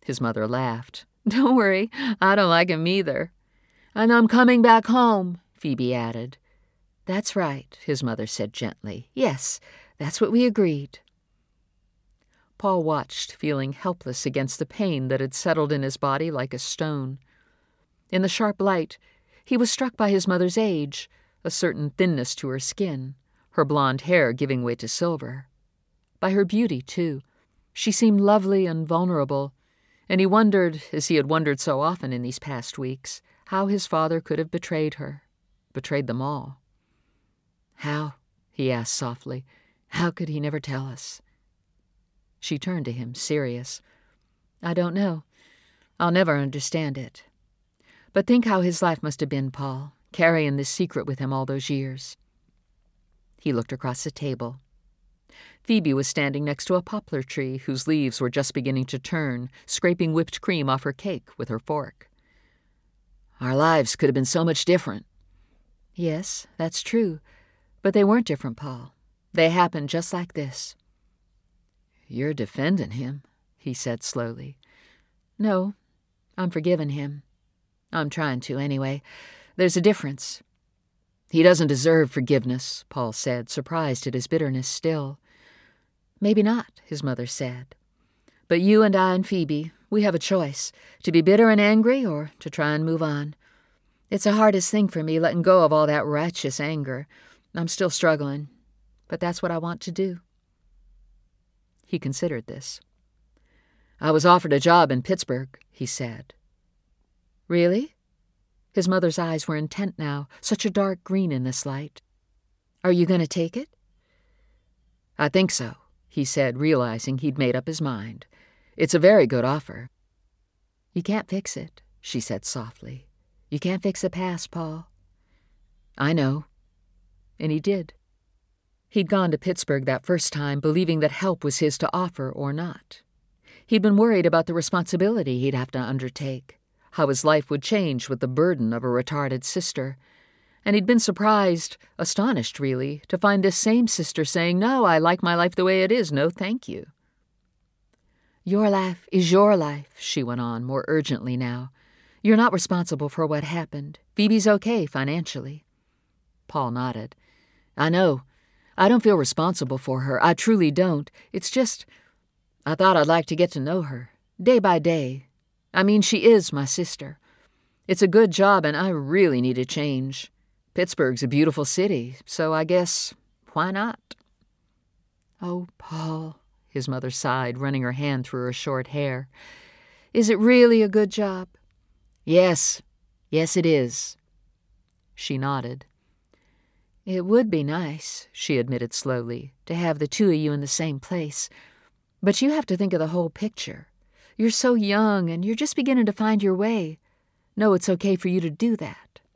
His mother laughed. "Don't worry, I don't like him either." "And I'm coming back home," Phoebe added. "That's right," his mother said gently. "Yes, that's what we agreed." Paul watched, feeling helpless against the pain that had settled in his body like a stone. In the sharp light, he was struck by his mother's age, a certain thinness to her skin, her blonde hair giving way to silver. By her beauty, too. She seemed lovely and vulnerable, and he wondered, as he had wondered so often in these past weeks, how his father could have betrayed her, betrayed them all. "How?" he asked softly. "How could he never tell us?" She turned to him, serious. "I don't know. I'll never understand it. But think how his life must have been, Paul, carrying this secret with him all those years." He looked across the table. Phoebe was standing next to a poplar tree whose leaves were just beginning to turn, scraping whipped cream off her cake with her fork. "Our lives could have been so much different." "Yes, that's true. But they weren't different, Paul. They happened just like this." "You're defending him," he said slowly. "No, I'm forgiving him. I'm trying to, anyway. There's a difference." "He doesn't deserve forgiveness," Paul said, surprised at his bitterness still. "Maybe not," his mother said. "But you and I and Phoebe, we have a choice, to be bitter and angry or to try and move on. It's the hardest thing for me, letting go of all that righteous anger. I'm still struggling, but that's what I want to do." He considered this. "I was offered a job in Pittsburgh," he said. "Really?" His mother's eyes were intent now, such a dark green in this light. "Are you going to take it?" "I think so," he said, realizing he'd made up his mind. "It's a very good offer." "You can't fix it," she said softly. "You can't fix the past, Paul." "I know." And he did. He'd gone to Pittsburgh that first time, believing that help was his to offer or not. He'd been worried about the responsibility he'd have to undertake, how his life would change with the burden of a retarded sister. And he'd been surprised, astonished really, to find this same sister saying, "No, I like my life the way it is. No, thank you." "Your life is your life," she went on, more urgently now. "You're not responsible for what happened. Phoebe's okay financially." Paul nodded. "I know. I don't feel responsible for her. I truly don't. It's just, I thought I'd like to get to know her, day by day. I mean, she is my sister. It's a good job, and I really need a change. Pittsburgh's a beautiful city, so I guess, why not?" "Oh, Paul," his mother sighed, running her hand through her short hair. "Is it really a good job?" Yes, it is." She nodded. "It would be nice," she admitted slowly, "to have the two of you in the same place. But you have to think of the whole picture. You're so young, and you're just beginning to find your way. No, it's okay for you to do that.